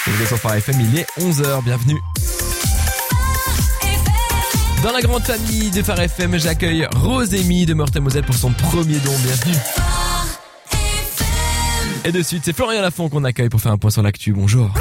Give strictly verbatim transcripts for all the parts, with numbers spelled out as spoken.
Vous êtes sur Phare F M, il est onze heures, bienvenue. Dans la grande famille de Phare F M, j'accueille Rosémie de Meurthe-et-Moselle pour son premier don, bienvenue. Et de suite, c'est Florian Lafont qu'on accueille pour faire un point sur l'actu, bonjour.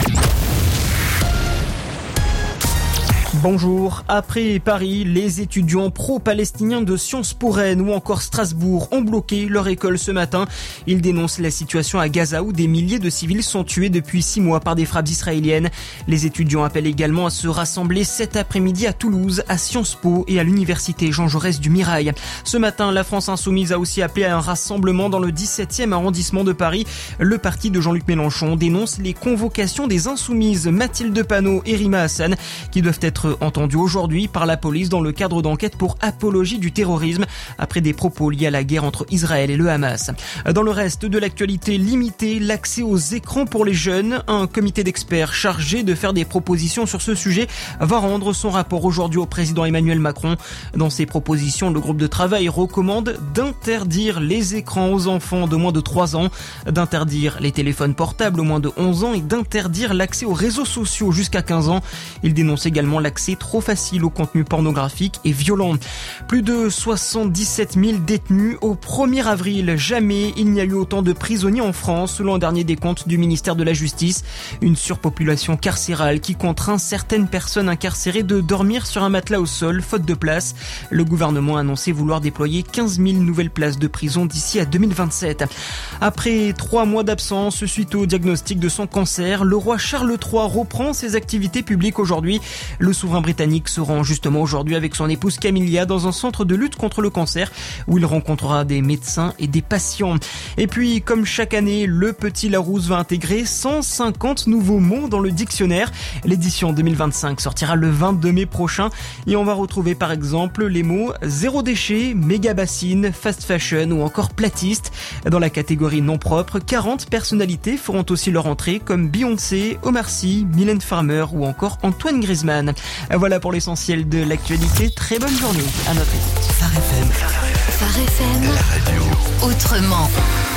Bonjour. Après Paris, les étudiants pro-palestiniens de Sciences Po Rennes ou encore Strasbourg ont bloqué leur école ce matin. Ils dénoncent la situation à Gaza où des milliers de civils sont tués depuis six mois par des frappes israéliennes. Les étudiants appellent également à se rassembler cet après-midi à Toulouse, à Sciences Po et à l'université Jean Jaurès du Mirail. Ce matin, la France Insoumise a aussi appelé à un rassemblement dans le dix-septième arrondissement de Paris. Le parti de Jean-Luc Mélenchon dénonce les convocations des Insoumises Mathilde Panot et Rima Hassan qui doivent être entendu aujourd'hui par la police dans le cadre d'enquête pour apologie du terrorisme après des propos liés à la guerre entre Israël et le Hamas. Dans le reste de l'actualité, limiter l'accès aux écrans pour les jeunes. Un comité d'experts chargé de faire des propositions sur ce sujet va rendre son rapport aujourd'hui au président Emmanuel Macron. Dans ses propositions, le groupe de travail recommande d'interdire les écrans aux enfants de moins de trois ans, d'interdire les téléphones portables aux moins de onze ans et d'interdire l'accès aux réseaux sociaux jusqu'à quinze ans. Il dénonce également l'accès trop facile au contenu pornographique et violent. Plus de soixante-dix-sept mille détenus au premier avril. Jamais il n'y a eu autant de prisonniers en France, selon un dernier décompte du ministère de la Justice. Une surpopulation carcérale qui contraint certaines personnes incarcérées de dormir sur un matelas au sol, faute de place. Le gouvernement a annoncé vouloir déployer quinze mille nouvelles places de prison d'ici à deux mille vingt-sept. Après trois mois d'absence suite au diagnostic de son cancer, le roi Charles trois reprend ses activités publiques aujourd'hui. Le souverain britannique se rend justement aujourd'hui avec son épouse Camilla dans un centre de lutte contre le cancer où il rencontrera des médecins et des patients. Et puis, comme chaque année, le Petit Larousse va intégrer cent cinquante nouveaux mots dans le dictionnaire. L'édition deux mille vingt-cinq sortira le vingt-deux mai prochain et on va retrouver par exemple les mots zéro déchet, méga bassine, fast fashion ou encore platiste. Dans la catégorie non propre, quarante personnalités feront aussi leur entrée comme Beyoncé, Omar Sy, Mylène Farmer ou encore Antoine Griezmann. Voilà pour l'essentiel de l'actualité. Très bonne journée à notre écoute. Phare F M. Phare F M. La radio. Autrement.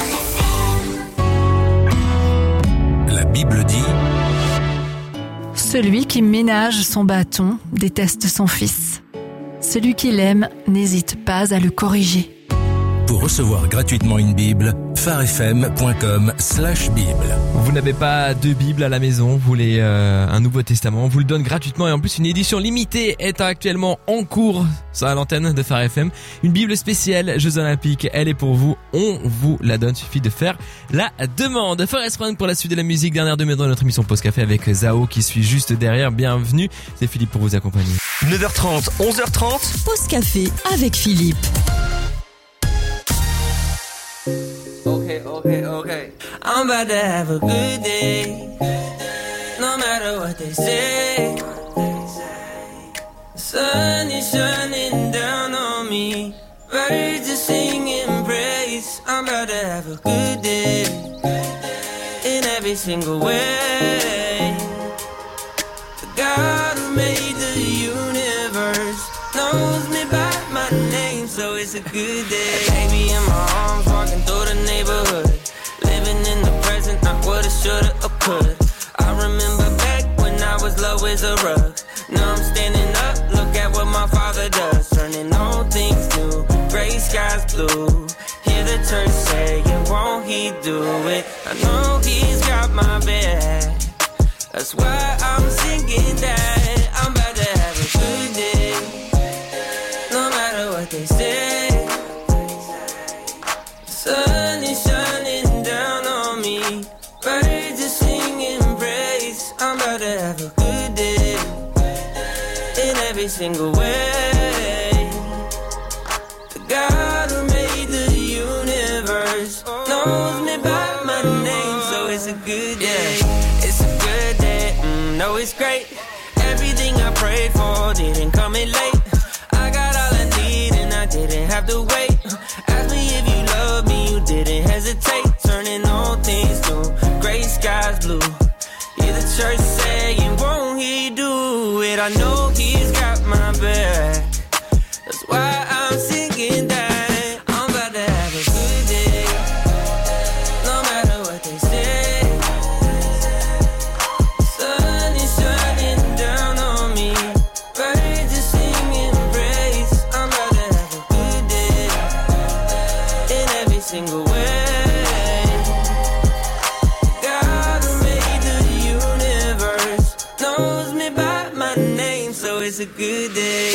La Bible dit: celui qui ménage son bâton déteste son fils. Celui qui l'aime n'hésite pas à le corriger. Pour recevoir gratuitement une Bible, pharefm.com slash Bible. Vous n'avez pas de Bible à la maison, vous voulez euh, un Nouveau Testament, on vous le donne gratuitement et en plus une édition limitée est actuellement en cours sur l'antenne de Phare F M. Une Bible spéciale Jeux Olympiques, elle est pour vous, on vous la donne, suffit de faire la demande. Forest Run pour la suite de la musique, dernière demi-heure dans notre émission Pause Café avec Zao qui suit juste derrière, bienvenue, c'est Philippe pour vous accompagner. neuf heures trente, onze heures trente. Pause Café avec Philippe. Okay, okay, okay. I'm about to have a good day. No matter what they say. Sun is shining down on me. Birds are singing praise. I'm about to have a good day. In every single way. The God who made the universe knows me by my name, so it's a good day. Baby in my arms, walking through the neighborhood, living in the present, not what I shoulda or could. I remember back when I was low as a rug. Now I'm standing up, look at what my father does, turning all things new, gray skies blue. Hear the church say, won't he do it? I know he's got my back. That's why I'm singing that. I'm about to have a good day. No matter what they say. Sun is shining down on me. Birds are singing praise. I'm about to have a good day. In every single way. The God who made the universe knows me by my name, so it's a good day. It's a good day, mm, no it's great. Everything I prayed for didn't come in late. I got all I need and I didn't have to wait. Ask me if you love me, you didn't hesitate. Turning all things new, gray skies blue. Hear the church saying, won't he do it? I know he's got my back. That's why I'm singing that. I'm about to have a good day. No matter what they say. So it's a good day.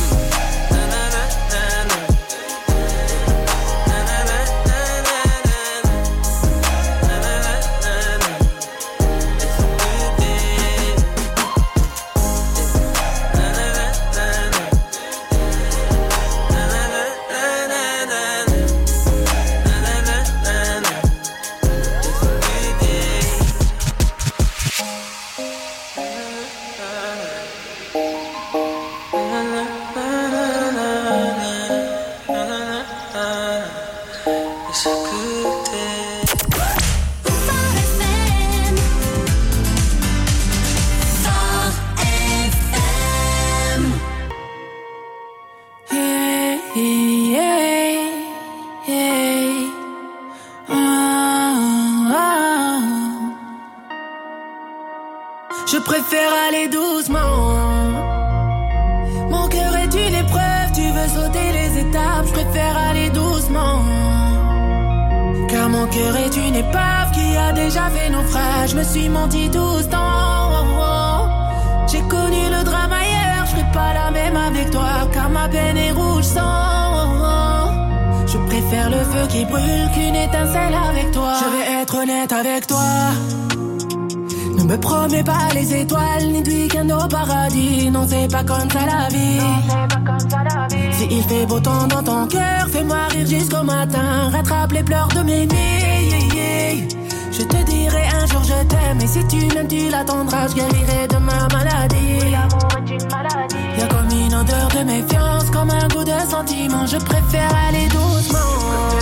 Je préfère aller doucement. Mon cœur est une épreuve, tu veux sauter les étapes. Je préfère aller doucement. Car mon cœur est une épave qui a déjà fait naufrage. Je me suis menti tout ce temps. J'ai connu le drame ailleurs, je serai pas la même avec toi. Car ma peine est rouge sang. Je préfère le feu qui brûle qu'une étincelle avec toi. Je vais être honnête avec toi. Ne me promets pas les étoiles, ni de week-end au paradis. Non, c'est pas comme ça la vie. Si il fait beau temps dans ton cœur, fais-moi rire jusqu'au matin. Rattrape les pleurs de mes nuits. Je te dirai un jour je t'aime. Et si tu m'aimes, tu l'attendras. Je guérirai de ma maladie. L'amour est une maladie. Y'a comme une odeur de méfiance, comme un goût de sentiment. Je préfère aller doucement.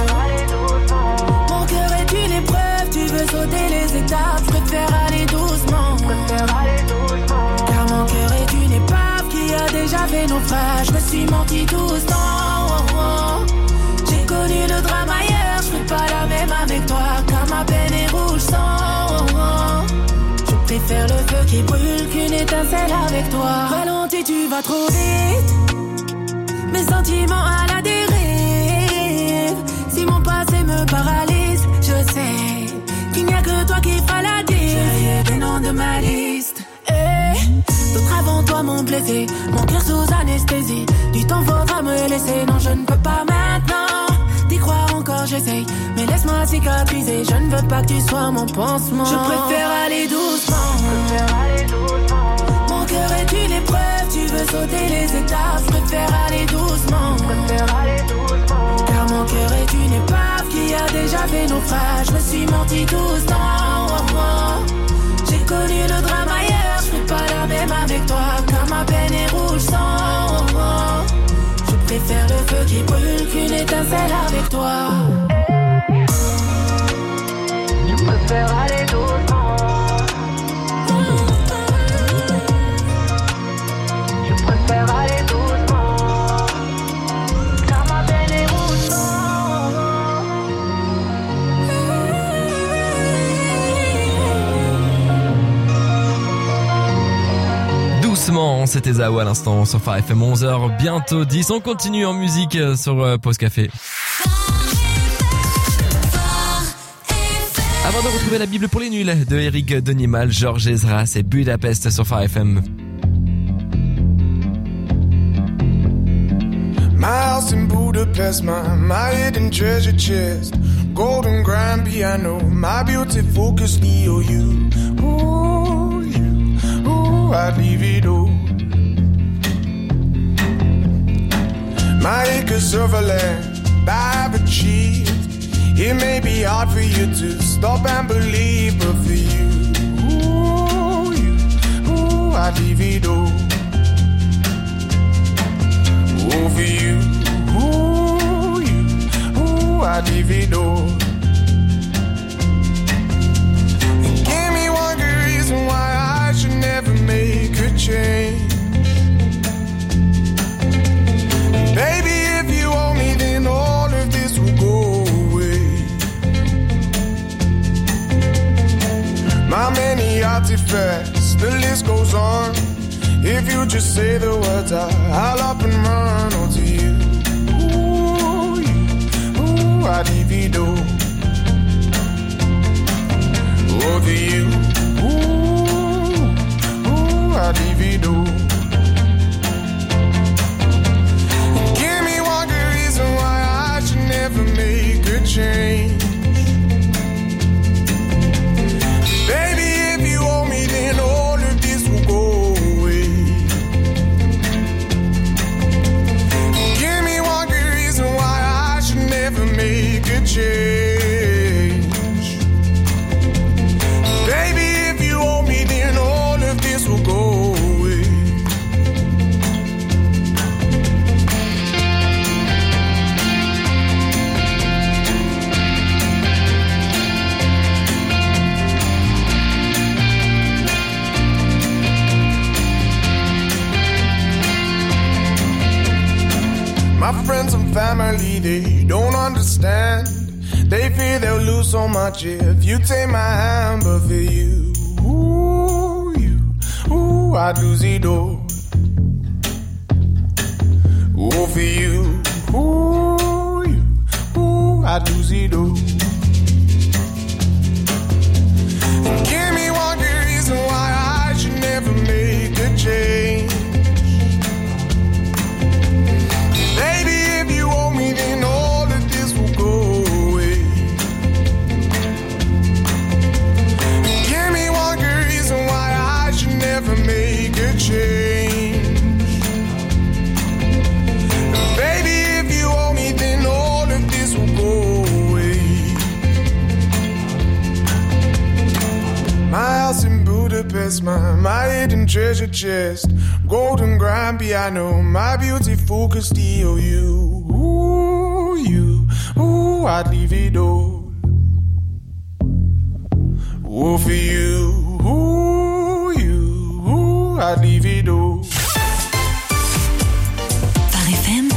Mon cœur est une épreuve, tu veux sauter les étapes. Je préfère aller doucement. Car mon cœur est une épave qui a déjà fait naufrage. Je me suis menti tout ce temps. J'ai connu le drame ailleurs, je serai pas la même avec toi. Car ma peine est rouge sang. Je préfère le feu qui brûle qu'une étincelle avec toi. Ralentis, tu vas trop vite. Mes sentiments à la dérive. Si mon passé me paralyse, je sais qu'il n'y a que toi qui feras la diff. J'ai des noms de ma liste. Eh, d'autres avant toi m'ont blessé. Mon cœur sous anesthésie. Du temps faudra me laisser. Non, je ne peux pas maintenant. D'y croire encore, j'essaye. Mais laisse-moi cicatriser. Je ne veux pas que tu sois mon pansement. Je préfère aller doucement. Mon cœur est une épreuve. Tu veux sauter les étapes. Je préfère aller doucement. Car mon cœur est une épave qui a déjà fait naufrage. Je me suis menti tout ce temps. J'ai connu le drame ailleurs, je serai pas la même avec toi. Car ma peine est rouge sang. Je préfère le feu qui brûle qu'une étincelle avec toi. Je préfère aller doucement. Je préfère aller doucement. Car ma peine est rouge sang. Doucement, c'était Zao à l'instant sur Phare F M. Onze heures, bientôt dix. On continue en musique sur euh, Pause Café. Avant de retrouver la Bible pour les nuls de Eric Denimal, Georges Ezra, c'est Budapest sur Phare F M. My house in Budapest, my, my hidden treasure chest, golden grand piano, my beauty focus E O U. Ooh, you, ooh, I'd leave it all. My acres of land I've achieved. It may be hard for you to stop and believe, but for you, ooh, you, ooh, I'd leave it all. Ooh, for you, ooh, you, ooh, I'd leave it all. And give me one good reason why I should never make a change. Baby, if you owe me, then all of this will go away. My many artifacts, the list goes on. If you just say the words, I, I'll up and run onto you. Ooh, you, ooh, I'd divido. Over you, ooh, ooh, I'd divido. My friends and family, they don't understand. They fear they'll lose so much if you take my hand. But for you, ooh, you, ooh, I'd lose it all. Ooh, for you, ooh, you, ooh, I'd lose it all. And give me one good reason why I should never make a change. Baby, if you owe me, then all of this will go away. Give me one good reason why I should never make a change. Baby, if you owe me, then all of this will go away. My house in Budapest, my, my hidden treasure chest, golden grand piano, my beautiful Castillo. You, ooh, you, ooh, I'd leave it all. Ooh, for you, ooh, you, ooh, I'd leave it all. Phare F M.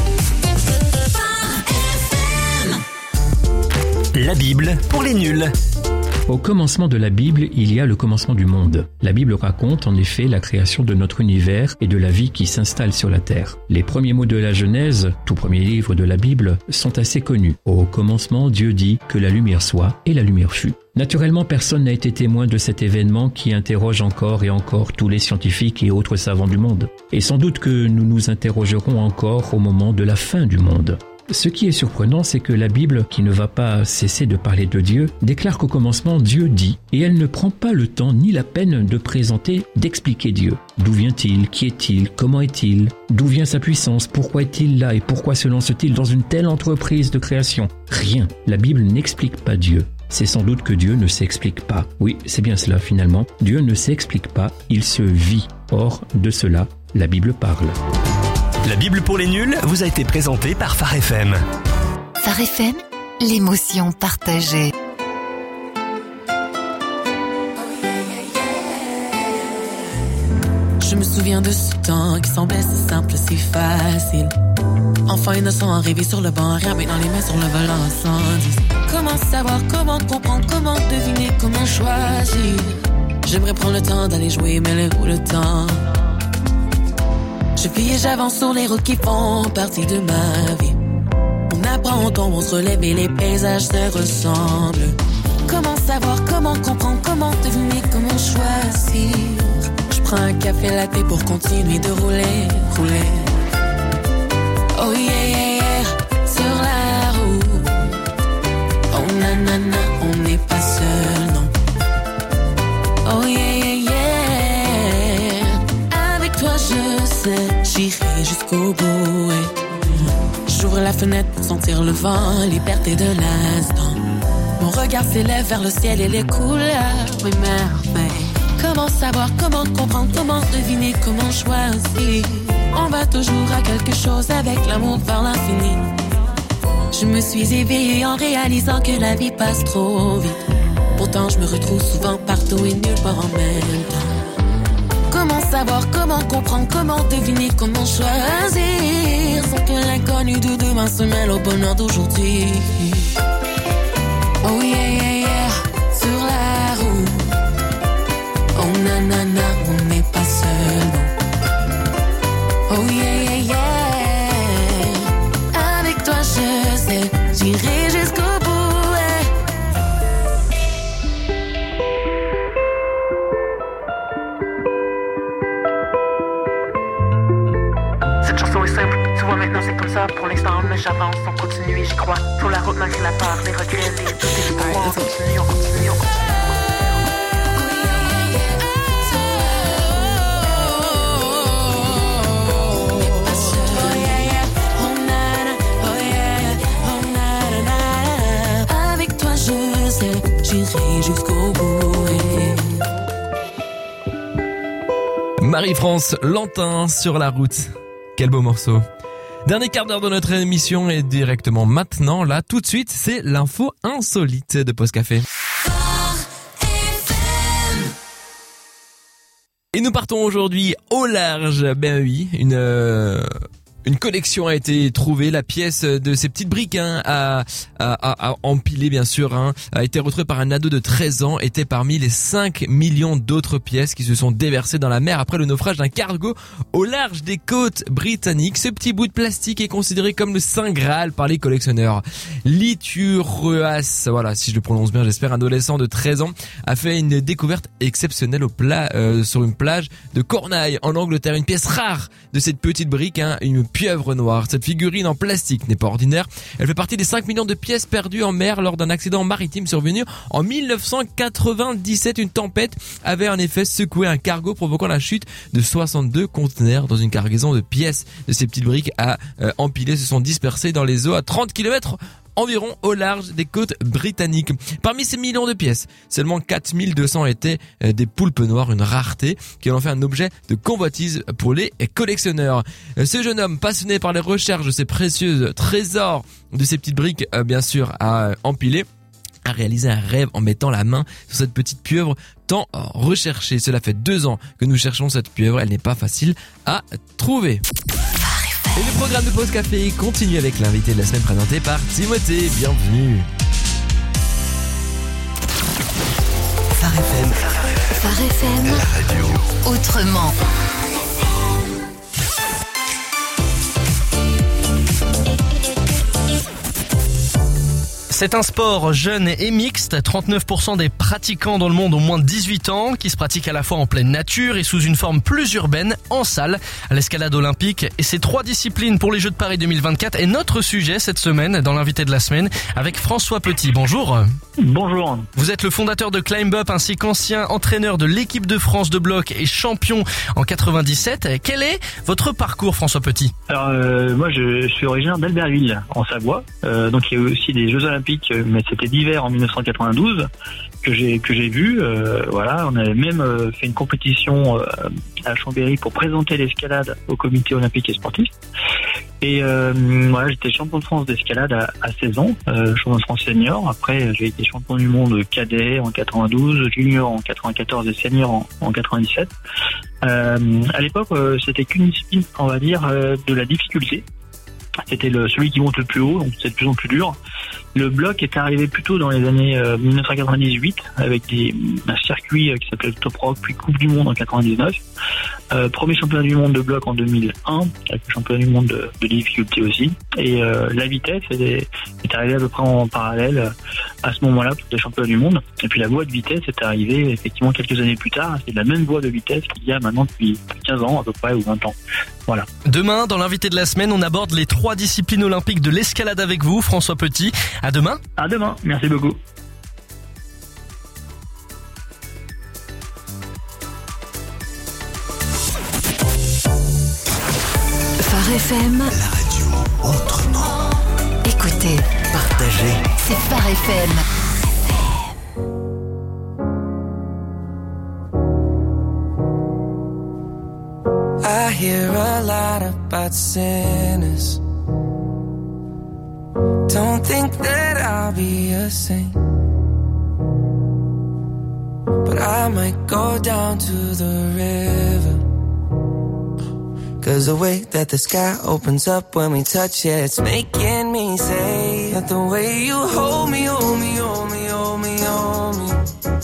La Bible pour les nuls. Au commencement de la Bible, il y a le commencement du monde. La Bible raconte en effet la création de notre univers et de la vie qui s'installe sur la terre. Les premiers mots de la Genèse, tout premier livre de la Bible, sont assez connus. Au commencement, Dieu dit que la lumière soit et la lumière fut. Naturellement, personne n'a été témoin de cet événement qui interroge encore et encore tous les scientifiques et autres savants du monde. Et sans doute que nous nous interrogerons encore au moment de la fin du monde. Ce qui est surprenant, c'est que la Bible, qui ne va pas cesser de parler de Dieu, déclare qu'au commencement, Dieu dit, et elle ne prend pas le temps ni la peine de présenter, d'expliquer Dieu. D'où vient-il? Qui est-il? Comment est-il? D'où vient sa puissance? Pourquoi est-il là? Et pourquoi se lance-t-il dans une telle entreprise de création? Rien. La Bible n'explique pas Dieu. C'est sans doute que Dieu ne s'explique pas. Oui, c'est bien cela finalement. Dieu ne s'explique pas, il se vit. Or, de cela, la Bible parle. La Bible pour les nuls vous a été présentée par Phare F M. Phare F M, l'émotion partagée. Je me souviens de ce temps qui semblait si simple, si facile. Enfant innocent arrivé sur le banc, rien mais dans les mains sur le volant sans dire. Comment savoir, comment comprendre, comment deviner, comment choisir. J'aimerais prendre le temps d'aller jouer, mais le où le temps? Je vis et j'avance sur les routes qui font partie de ma vie. On apprend, on tombe, on se relève et les paysages se ressemblent. Comment savoir, comment comprendre, comment deviner, comment choisir. Je prends un café latte pour continuer de rouler, rouler. Oh yeah, yeah, yeah, sur la route. Oh nanana, on n'est pas seul, non. Oh yeah, yeah, yeah. Avec toi je sais, j'irai jusqu'au bout. Et j'ouvre la fenêtre pour sentir le vent, liberté de l'instant. Mon regard s'élève vers le ciel et les couleurs, oui merveille. Comment savoir, comment comprendre, comment deviner, comment choisir. On va toujours à quelque chose avec l'amour vers l'infini. Je me suis éveillée en réalisant que la vie passe trop vite. Pourtant je me retrouve souvent partout et nulle part en même temps. Comment savoir, comment comprendre, comment deviner, comment choisir. Sans que l'inconnu de demain se mêle au bonheur d'aujourd'hui. Oh yeah, yeah, yeah, sur la route. Oh nanana, on n'est pas seul, non. Oh yeah, yeah, yeah. Avec toi je sais, j'irai jusqu'au bout. Cette chanson est simple, tu vois maintenant c'est comme ça. Pour l'instant mais j'avance, on continue et j'y crois. Sur la route malgré la peur, les regrets, les doutes et les pouvoirs. On continue, on continue, on continue. J'irai jusqu'au bout. Marie-France Lantin sur la route. Quel beau morceau. Dernier quart d'heure de notre émission et directement maintenant, là, tout de suite, c'est l'info insolite de Pause Café. Et nous partons aujourd'hui au large. Ben oui, une... Euh... Une collection a été trouvée, la pièce de ces petites briques hein, à, à, à empiler bien sûr, hein, a été retrouvée par un ado de treize ans, était parmi les cinq millions d'autres pièces qui se sont déversées dans la mer après le naufrage d'un cargo au large des côtes britanniques. Ce petit bout de plastique est considéré comme le Saint Graal par les collectionneurs. Lituruas, voilà si je le prononce bien j'espère, un adolescent de treize ans a fait une découverte exceptionnelle au plat, euh, sur une plage de Cornouailles en Angleterre, une pièce rare de cette petite brique, hein, une pieuvre noire. Cette figurine en plastique n'est pas ordinaire. Elle fait partie des cinq millions de pièces perdues en mer lors d'un accident maritime survenu en dix-neuf cent quatre-vingt-dix-sept. Une tempête avait en effet secoué un cargo provoquant la chute de soixante-deux conteneurs dans une cargaison de pièces de ces petites briques à euh, empiler se sont dispersées dans les eaux à trente kilomètres environ au large des côtes britanniques. Parmi ces millions de pièces, seulement quatre mille deux cents étaient des poulpes noires, une rareté qui en fait un objet de convoitise pour les collectionneurs. Ce jeune homme, passionné par les recherches de ces précieux trésors de ces petites briques, bien sûr, à empiler, a réalisé un rêve en mettant la main sur cette petite pieuvre tant recherchée. Cela fait deux ans que nous cherchons cette pieuvre, elle n'est pas facile à trouver. Et le programme de Pause Café continue avec l'invité de la semaine présenté par Timothée. Bienvenue. Phare F M. Phare F M. La radio. Autrement. C'est un sport jeune et mixte. trente-neuf pour cent des pratiquants dans le monde ont moins de dix-huit ans, qui se pratique à la fois en pleine nature et sous une forme plus urbaine, en salle. L'escalade olympique et ses trois disciplines pour les Jeux de Paris deux mille vingt-quatre est notre sujet cette semaine dans l'invité de la semaine avec François Petit. Bonjour. Bonjour. Vous êtes le fondateur de Climb Up ainsi qu'ancien entraîneur de l'équipe de France de bloc et champion en quatre-vingt-dix-sept. Quel est votre parcours, François Petit? Alors euh, moi je suis originaire d'Albertville en Savoie, euh, donc il y a eu aussi des Jeux Olympiques, mais c'était d'hiver en dix-neuf cent quatre-vingt-douze que j'ai que j'ai vu. Euh, voilà, on avait même euh, fait une compétition euh, à Chambéry pour présenter l'escalade au Comité olympique et sportif. Et euh, voilà, j'étais champion de France d'escalade à, à seize ans, euh, champion de France senior. Après, j'ai été champion du monde cadet en quatre-vingt-douze, junior en quatre-vingt-quatorze et senior en, en quatre-vingt-dix-sept. Euh, à l'époque, euh, c'était qu'une discipline, on va dire, euh, de la difficulté. C'était le, celui qui monte le plus haut, donc c'est de plus en plus dur. Le bloc est arrivé plutôt dans les années euh, dix-neuf cent quatre-vingt-dix-huit avec des, un circuit euh, qui s'appelait le Top Rock, puis Coupe du Monde en quatre-vingt-dix-neuf. Euh, premier championnat du monde de bloc en deux mille un, avec le championnat du monde de, de difficulté aussi. Et euh, la vitesse est, est arrivée à peu près en parallèle euh, à ce moment-là pour les championnats du monde. Et puis la voie de vitesse est arrivée effectivement quelques années plus tard. C'est la même voie de vitesse qu'il y a maintenant depuis quinze ans à peu près, ou vingt ans. Voilà. Demain, dans l'invité de la semaine, on aborde les trois disciplines olympiques de l'escalade avec vous, François Petit. À demain. À demain. Merci beaucoup. Phare F M. La radio autrement. Écoutez, partagez. C'est Phare F M. I hear a lot about sinners. Don't think that I'll be a saint, but I might go down to the river. 'Cause the way that the sky opens up when we touch it, it's making me say that the way you hold me, hold me, hold me, hold me, hold me,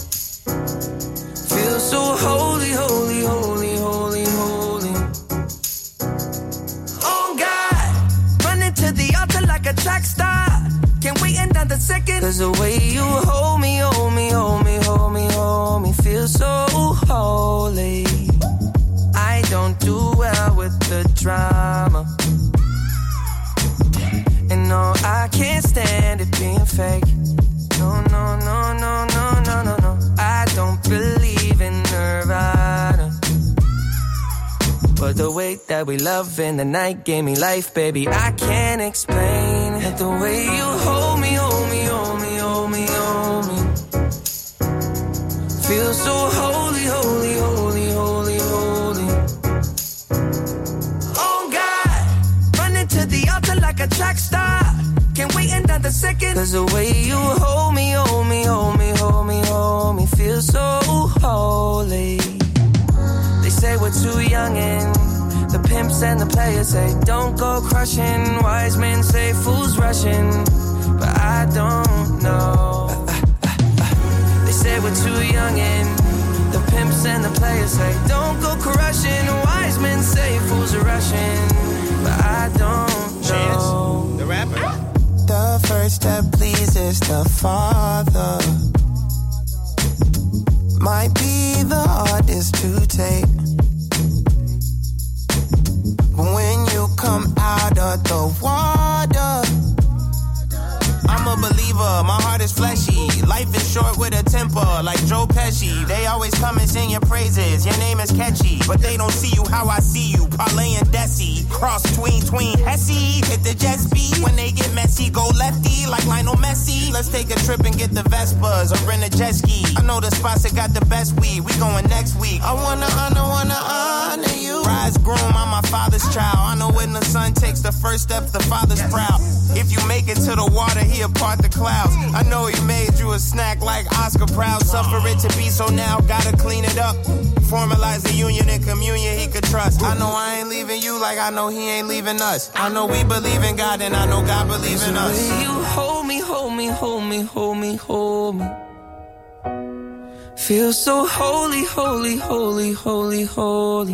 feel so holy, holy, holy, holy, holy. Oh God, running to the altar like a track star. Can't wait another second. 'Cause the way you hold me, hold me, hold me, hold me, hold me, feel so holy. I don't do well with the drama, and no, I can't stand it being fake. No, no, no, no, no, no, no, no. I don't believe in Nirvana, but the way that we love in the night gave me life, baby. I can't explain it. The way you hold me, hold me, hold me, hold me, hold me, feel so holy, holy, holy, holy, holy. Oh God, running to the altar like a track star. Can't wait another second. 'Cause the way you hold me, hold me, hold me, hold me, hold me, feel so holy. They say we're too young and The pimps and the players say, don't go crushing. Wise men say, fools rushing. But I don't know. They say we're too young and the pimps and the players say, don't go crushing. Wise men say, fools are rushing. But I don't know. Chance, the rapper. The first step pleases the Father. Might be the hardest to take. But when you come out of the water, I'm a believer, my heart is fleshy. Life is short with a temper, like Joe Pesci. They always come and sing your praises, your name is catchy. But they don't see you how I see you, Parlay and Desi. Cross tween, tween, Hesse. Hit the jet speed, when they get messy, go lefty, like Lionel Messi. Let's take a trip and get the Vespas, or rent a jet ski. I know the spots that got the best weed, we going next week. I wanna honor, wanna honor you. Rise groom, I'm my father's child. I know when the son takes the first step, the father's proud. If you make it to the water, he'll part the clouds. I know he made you a snack like Oscar Proud. Suffer it to be, so now gotta clean it up. Formalize the union and communion he could trust. I know I ain't leaving you like I know he ain't leaving us. I know we believe in God and I know God believes in us. You hold me, hold me, hold me, hold me, hold me. Feel so holy, holy, holy, holy, holy.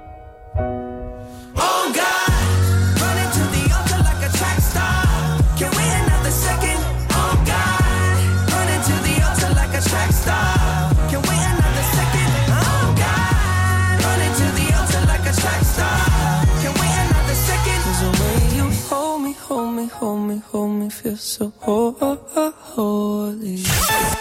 Oh God, running to the altar like a track star. Can we another second? Oh God, running to the altar like a track star. Can we another second? Oh God, running to the altar like a track star. Can we another second? 'Cause the way you hold me, hold me, hold me, hold me, feel so holy.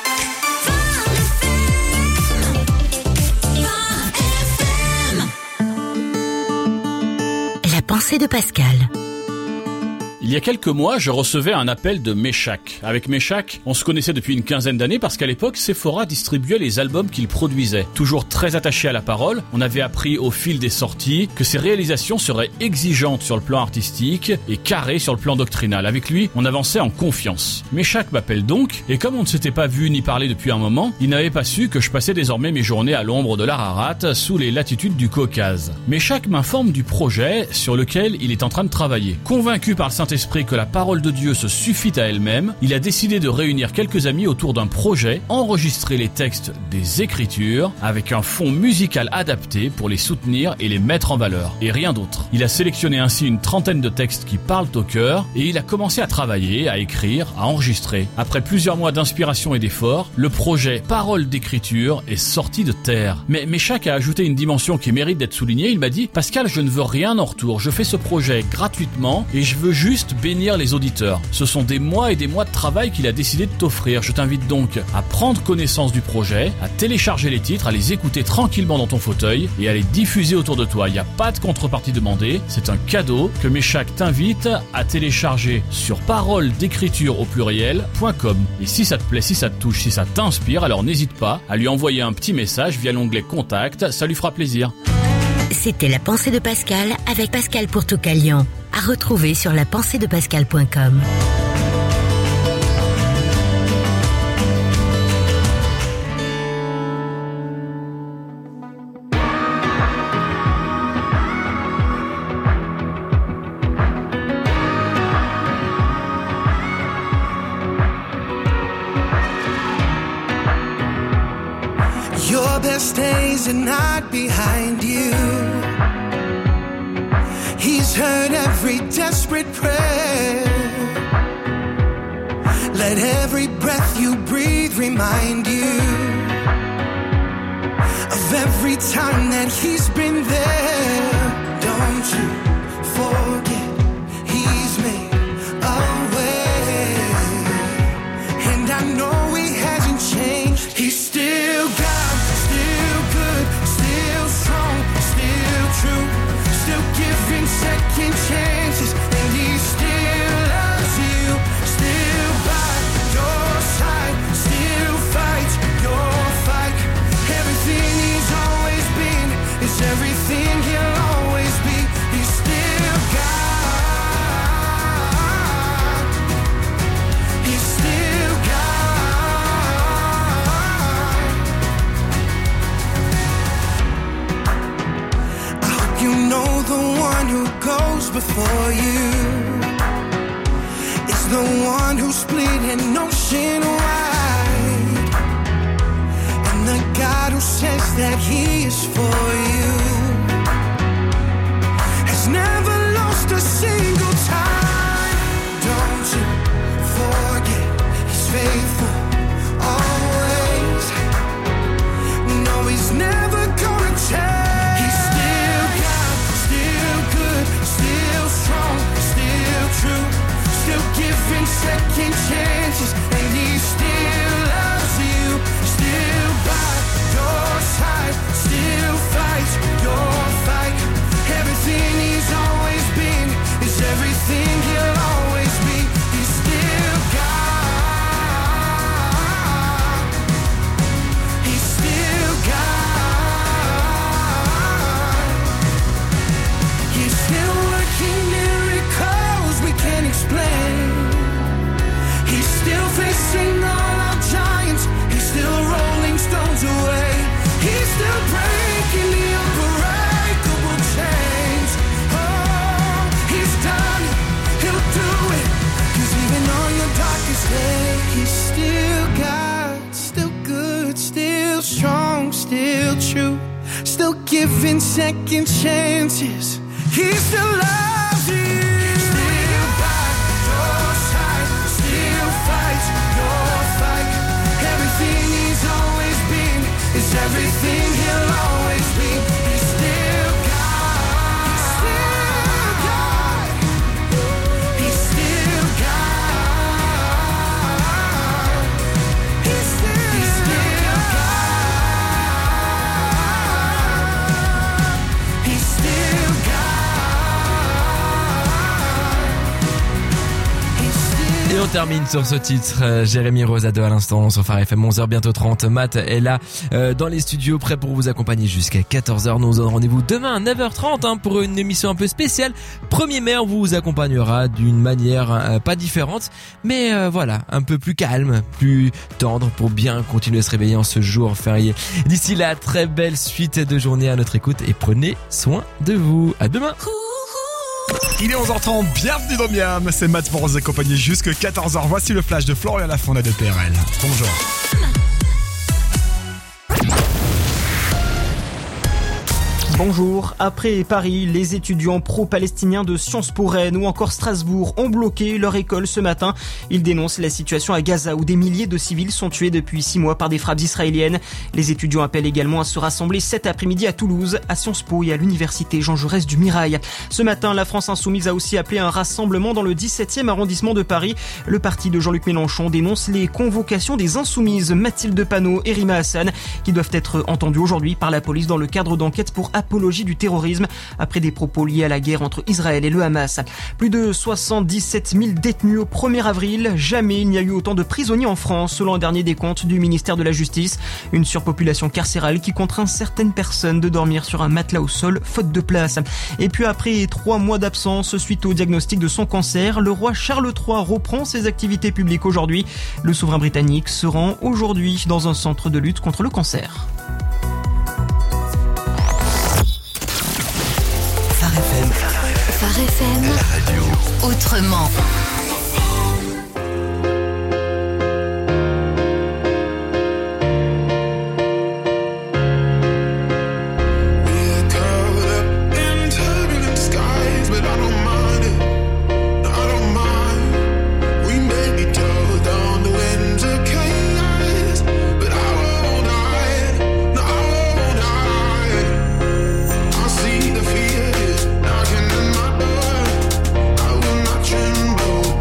La pensée de Pascal. Il y a quelques mois, je recevais un appel de Méchac. Avec Méchac, on se connaissait depuis une quinzaine d'années parce qu'à l'époque, Sephora distribuait les albums qu'il produisait. Toujours très attaché à la parole, on avait appris au fil des sorties que ses réalisations seraient exigeantes sur le plan artistique et carrées sur le plan doctrinal. Avec lui, on avançait en confiance. Méchac m'appelle donc, et comme on ne s'était pas vu ni parlé depuis un moment, il n'avait pas su que je passais désormais mes journées à l'ombre de l'Ararat, sous les latitudes du Caucase. Méchac m'informe du projet sur lequel il est en train de travailler. Convaincu par le Saint-Esprit que la parole de Dieu se suffit à elle-même, il a décidé de réunir quelques amis autour d'un projet, enregistrer les textes des Écritures avec un fond musical adapté pour les soutenir et les mettre en valeur, et rien d'autre. Il a sélectionné ainsi une trentaine de textes qui parlent au cœur et il a commencé à travailler, à écrire, à enregistrer. Après plusieurs mois d'inspiration et d'efforts, le projet Parole d'Écriture est sorti de terre. Mais Méchac a ajouté une dimension qui mérite d'être soulignée. Il m'a dit « Pascal, je ne veux rien en retour, je fais ce projet gratuitement et je veux juste bénir les auditeurs. Ce sont des mois et des mois de travail qu'il a décidé de t'offrir. Je t'invite donc à prendre connaissance du projet, à télécharger les titres, à les écouter tranquillement dans ton fauteuil et à les diffuser autour de toi. Il n'y a pas de contrepartie demandée. C'est un cadeau que Méchac t'invite à télécharger sur parole d'écriture au pluriel point com. Et si ça te plaît, si ça te touche, si ça t'inspire, alors n'hésite pas à lui envoyer un petit message via l'onglet Contact. Ça lui fera plaisir. C'était la pensée de Pascal avec Pascal Pourtoukalian. À retrouver sur la pensée de pascal point com. Your best days are not behind you. He's heard every desperate prayer. Let every breath you breathe remind you of every time that he's been there. Don't you forget he's made a way. And I know he hasn't changed. He's still God, still good, still strong, still true. Still giving second chances, and he still loves you. Still by your side, still fights your fight. Everything he's always been is everything he'll always be. He's you know the one who goes before you is the one who split an ocean wide, and the God who says that he is for you has never lost a single time. Don't you forget he's faithful always. No, he's never gonna change. He's still God, still good, still strong, still true, still giving second chances, and he still loves you, still by your side, still fights your fight. Everything he's always been is everything he'll always be. He's still God. He's still God. He's still working miracles we can't explain. He's still facing all our giants. He's still rolling stones away. He's still breaking the unbreakable chains. Oh, he's done it. He'll do it. 'Cause even on your darkest day, he's still God, still good, still strong, still true, still giving second chances. He still loves you. Still by your side, still fights your fight. Everything he's always been is everything he'll always be. He's still God. He's still God. He's still God. He's still, he's still God. He's still God. Et on termine sur ce titre, euh, Jérémy Rosado à l'instant sur Phare F M, onze heures bientôt trente. Matt est là euh, dans les studios, prêt pour vous accompagner jusqu'à quatorze heures. Nous vous donnons rendez-vous demain à neuf heures trente hein, pour une émission un peu spéciale. premier mai, on vous accompagnera d'une manière euh, pas différente, mais euh, voilà, un peu plus calme, plus tendre pour bien continuer à se réveiller en ce jour férié. D'ici là, très belle suite de journée à notre écoute et prenez soin de vous. À demain. Il est onze heures trente, bienvenue dans Miam, c'est Matt pour vous accompagner jusqu'à quatorze heures. Voici le flash de Florian Lafond et de P R L. Bonjour. Bonjour. Après Paris, les étudiants pro-palestiniens de Sciences Po Rennes ou encore Strasbourg ont bloqué leur école ce matin. Ils dénoncent la situation à Gaza où des milliers de civils sont tués depuis six mois par des frappes israéliennes. Les étudiants appellent également à se rassembler cet après-midi à Toulouse, à Sciences Po et à l'université Jean Jaurès du Mirail. Ce matin, la France Insoumise a aussi appelé un rassemblement dans le dix-septième arrondissement de Paris. Le parti de Jean-Luc Mélenchon dénonce les convocations des Insoumises Mathilde Panot et Rima Hassan qui doivent être entendues aujourd'hui par la police dans le cadre d'enquêtes pour apologie du terrorisme après des propos liés à la guerre entre Israël et le Hamas. Plus de soixante-dix-sept mille détenus au premier avril. Jamais il n'y a eu autant de prisonniers en France selon un dernier décompte du ministère de la Justice. Une surpopulation carcérale qui contraint certaines personnes de dormir sur un matelas au sol faute de place. Et puis après trois mois d'absence suite au diagnostic de son cancer, le roi Charles trois reprend ses activités publiques aujourd'hui. Le souverain britannique se rend aujourd'hui dans un centre de lutte contre le cancer. Phare F M, la radio autrement. I will not tremble.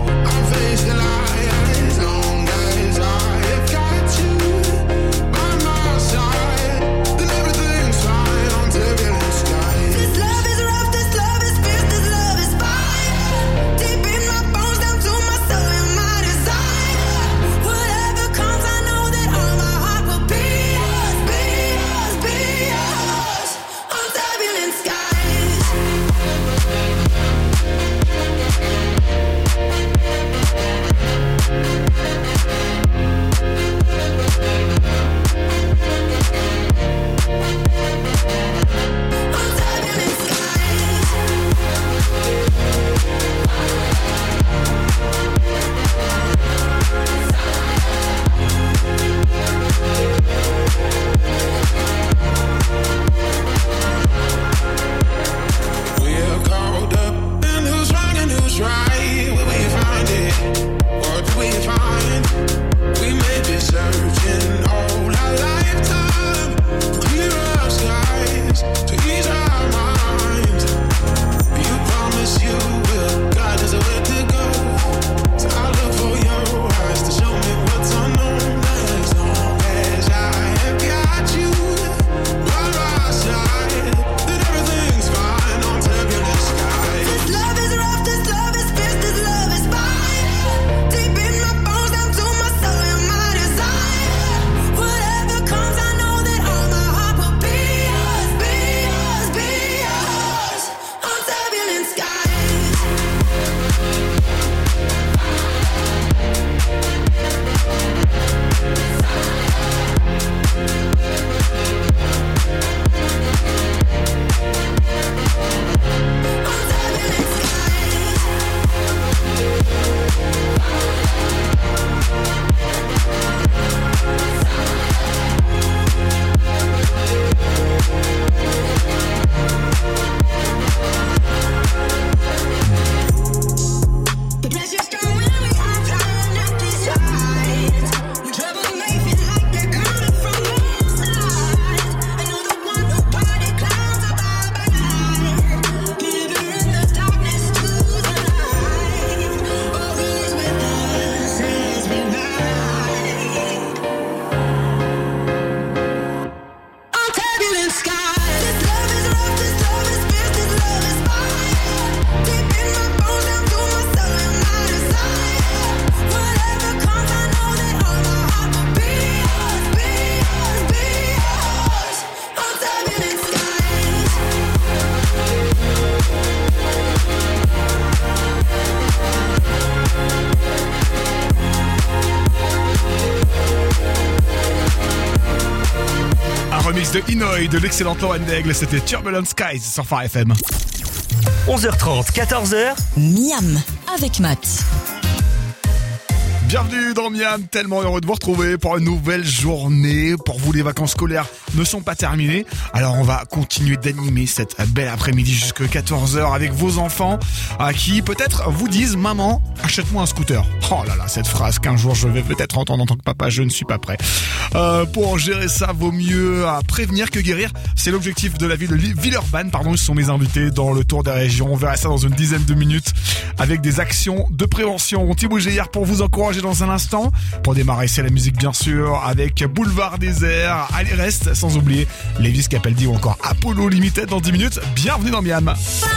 de Inouï de l'excellente Lauren Daigle. C'était Turbulent Skies sur Phare F M. onze heures trente, quatorze heures. Miam avec Matt. Bienvenue dans Miam, tellement heureux de vous retrouver pour une nouvelle journée. Pour vous, les vacances scolaires ne sont pas terminées. Alors on va continuer d'animer cette belle après-midi jusqu'à quatorze heures avec vos enfants à qui peut-être vous disent « Maman, achète-moi un scooter ». Oh là là, cette phrase qu'un jour je vais peut-être entendre en tant que papa, je ne suis pas prêt. Euh, pour gérer ça, vaut mieux à prévenir que guérir. C'est l'objectif de la ville de Villeurbanne. Pardon, ils sont mes invités dans le tour des régions. On verra ça dans une dizaine de minutes avec des actions de prévention. Thibaut Gélière pour vous encourager dans un instant. Pour démarrer, c'est la musique bien sûr avec Boulevard Désert, Allez reste, sans oublier Lévis Capaldi ou encore Apollo Limited dans dix minutes. Bienvenue dans Miam.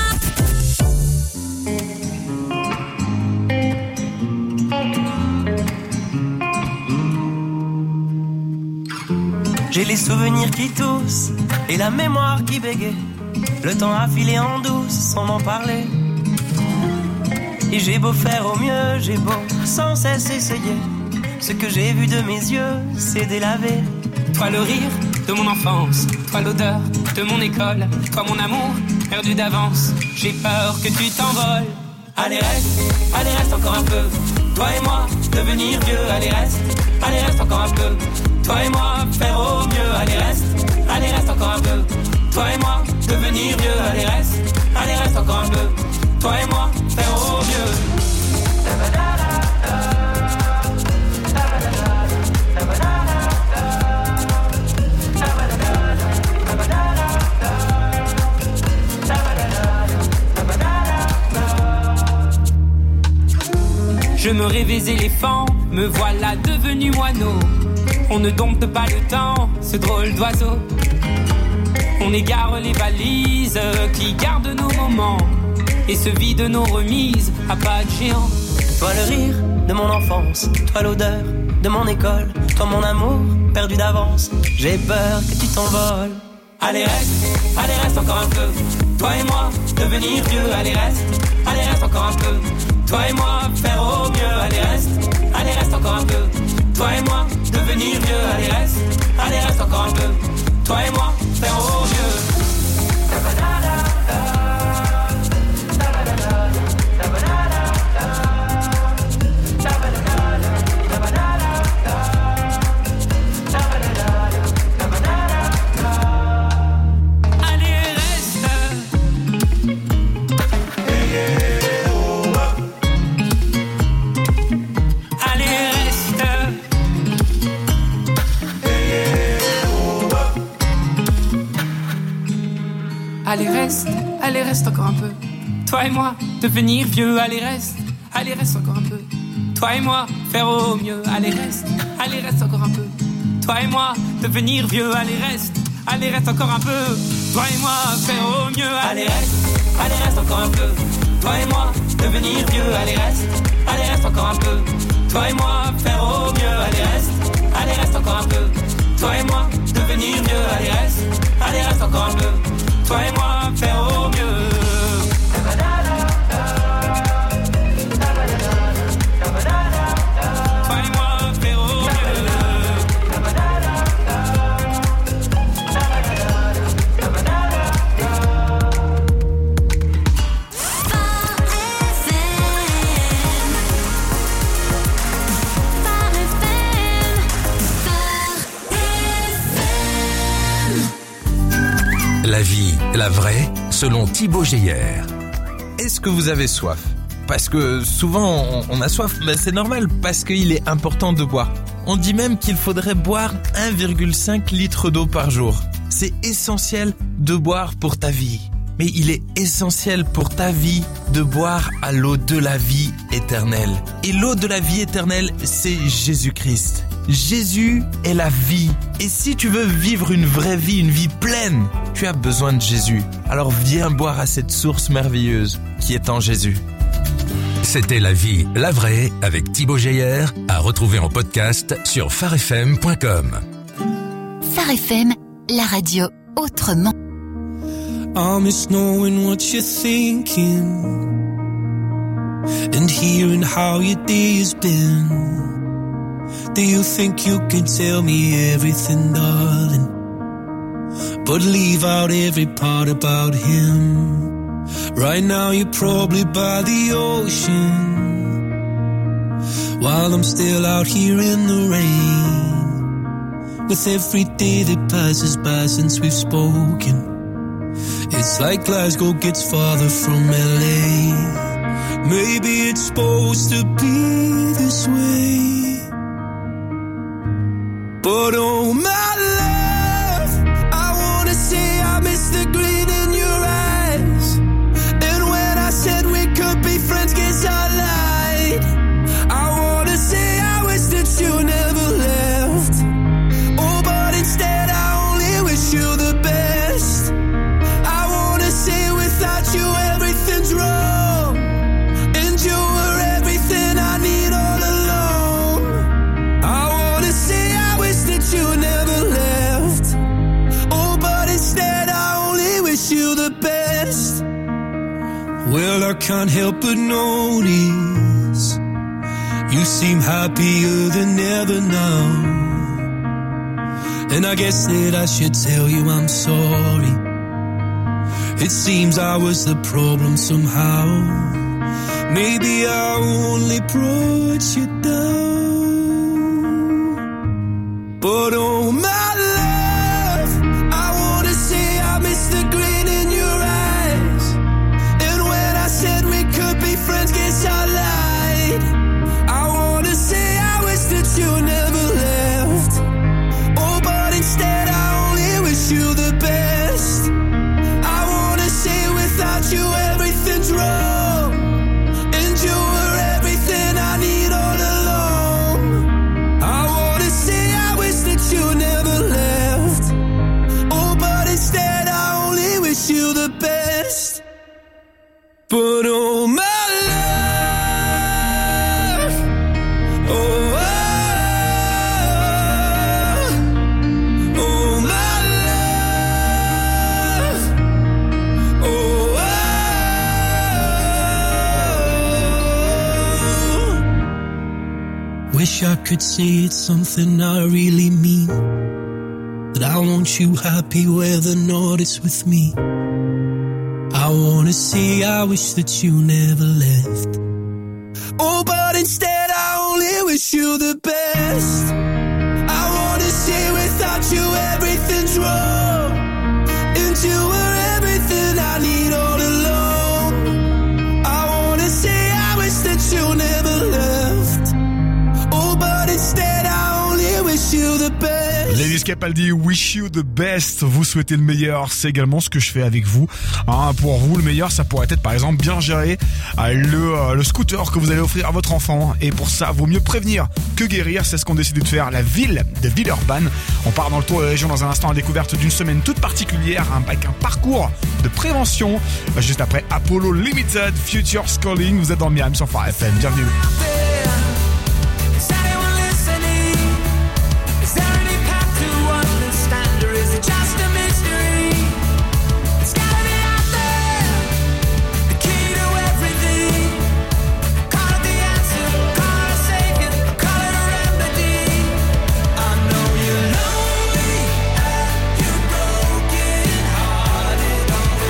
J'ai les souvenirs qui toussent et la mémoire qui bégaye. Le temps a filé en douce sans m'en parler. Et j'ai beau faire au mieux, j'ai beau sans cesse essayer. Ce que j'ai vu de mes yeux, c'est délavé. Toi le rire de mon enfance, toi l'odeur de mon école, toi mon amour perdu d'avance. J'ai peur que tu t'envoles. Allez reste, allez reste encore un peu. Toi et moi, devenir vieux. Allez reste, allez reste encore un peu. Toi et moi, faire au mieux. Allez reste, allez reste encore un peu. Toi et moi, devenir vieux. Allez reste, allez reste encore un peu. Toi et moi, faire au mieux. Je me rêvais éléphant, me voilà devenu moineau. On ne dompte pas le temps, ce drôle d'oiseau. On égare les balises qui gardent nos moments et se vide nos remises à pas de géant. Toi le rire de mon enfance, toi l'odeur de mon école, toi mon amour perdu d'avance. J'ai peur que tu t'envoles. Allez reste, allez reste encore un peu. Toi et moi, devenir vieux. Allez reste, allez reste encore un peu. Toi et moi, faire au mieux. Allez reste, allez reste encore un peu. Toi et moi, devenir vieux. Allez reste, allez reste encore un peu. Toi et moi, faire au mieux. Allez reste, allez reste encore un peu. Toi et moi, devenir vieux. Allez reste, allez reste encore un peu. Toi et moi, faire au mieux. Allez reste, allez reste encore un peu. Toi et moi, devenir vieux. Allez reste, allez reste encore un peu. Toi et moi, faire au mieux. Allez reste, allez reste encore un peu. Toi et moi, devenir vieux. Allez reste, allez reste encore un peu. Toi et moi, faire au mieux. Allez reste, allez reste encore un peu. Toi et moi, devenir vieux. Allez reste, allez reste encore un peu. Toi et moi, faire au mieux. Toi et moi, faire au mieux. La vie, la vraie, selon Thibaut Gélière. Est-ce que vous avez soif ? Parce que souvent on, on a soif, mais c'est normal parce qu'il est important de boire. On dit même qu'il faudrait boire un virgule cinq litre d'eau par jour. C'est essentiel de boire pour ta vie. Mais il est essentiel pour ta vie de boire à l'eau de la vie éternelle. Et l'eau de la vie éternelle, c'est Jésus-Christ. Jésus est la vie. Et si tu veux vivre une vraie vie, une vie pleine, tu as besoin de Jésus. Alors viens boire à cette source merveilleuse qui est en Jésus. C'était La vie, la vraie avec Thibaut Gélière, à retrouver en podcast sur phare f m point com. Phare F M, la radio autrement. I miss knowing what you're thinking and hearing how your day has been. Do you think you can tell me everything, darling? but leave out every part about him. Right now you're probably by the ocean, while I'm still out here in the rain. With every day that passes by since we've spoken, it's like Glasgow gets farther from L A. Maybe it's supposed to be this way, but oh my love, I wanna say I miss the gleam in your eyes. And when I said we could be friends, guess I lied. I wanna say I wish that you never left. Oh, but instead I only wish you the best. I wanna say without you everything's wrong, and you were everything I need all along. I wanna say I wish that you never left. Oh, but instead I only wish you the best. Well, I can't help but notice you seem happier than ever now, and I guess that I should tell you I'm sorry. It seems I was the problem somehow. Maybe I only brought you down, but oh my love, I wanna say I miss the grin in your eyes. And when I said we could be friends, guess I lied. I wanna say I wish that you never left. Oh, but instead I only wish you the best. I wanna say without you everything's wrong, and you were everything I need all along. I wanna say I wish that you never left. Oh, but instead I only wish you the best. But oh my love, oh, oh, oh my love, oh, oh. Wish I could say it's something I really mean, that I want you happy whether or not it's with me. I wanna say I wish that you never left. Oh, but instead I only wish you the best. I wanna say without you everything's wrong, and you were everything I need all along. I wanna say I wish that you never left. Oh, but instead I only wish you the best. Ladies Capaldi, wish you the best. Vous souhaitez le meilleur, c'est également ce que je fais avec vous. Hein, pour vous, le meilleur, ça pourrait être par exemple bien gérer euh, le, euh, le scooter que vous allez offrir à votre enfant. Et pour ça, vaut mieux prévenir que guérir. C'est ce qu'on décide de faire. La ville de Villeurbanne. On part dans le tour de la région dans un instant à découverte d'une semaine toute particulière, hein, avec un parcours de prévention. Euh, juste après Apollo Limited, Future Calling. Vous êtes dans Miami sur Phare F M. Bienvenue.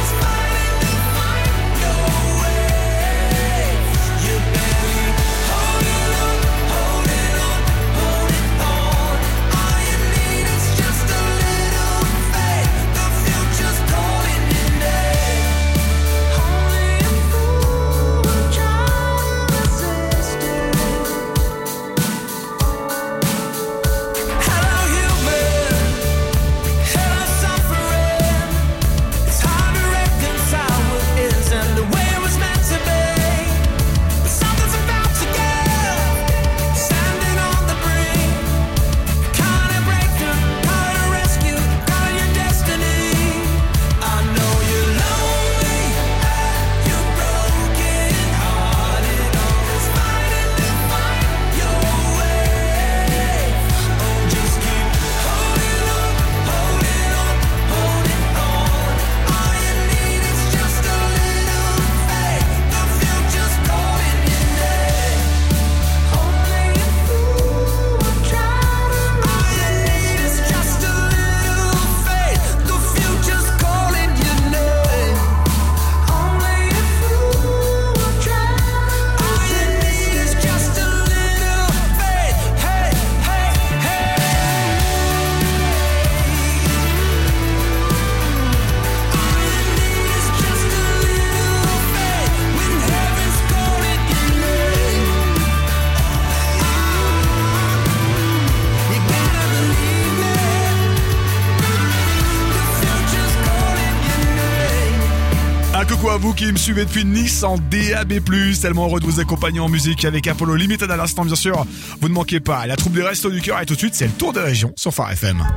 Oh Un coucou à vous qui me suivez depuis Nice en D A B plus, tellement heureux de vous accompagner en musique avec Apollo Limited à l'instant bien sûr. Vous ne manquez pas, la troupe des Restos du Cœur et tout de suite c'est le tour des régions sur Phare F M.